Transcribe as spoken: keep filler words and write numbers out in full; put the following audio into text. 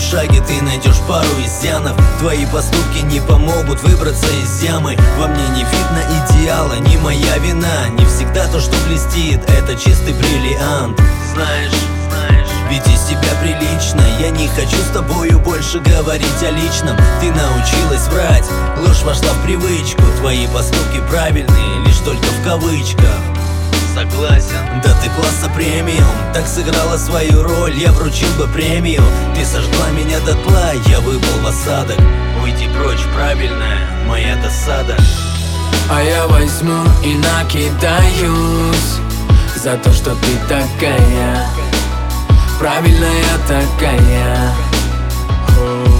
шаге ты найдешь пару изъянов. Твои поступки не помогут выбраться из ямы. Во мне не видно идеала, не моя вина. Не всегда то, что блестит, это чистый бриллиант. Знаешь, знаешь, ведь из тебя прилично. Я не хочу с тобою больше говорить о личном. Ты научилась врать, ложь вошла в привычку. Твои поступки правильные, лишь только в кавычках. Согласен. Да ты класса премиум, так сыграла свою роль, я вручил бы премию. Ты сожгла меня дотла, я выпал в осадок. Уйти прочь, правильная моя досада. А я возьму и накидаюсь за то, что ты такая, правильная такая.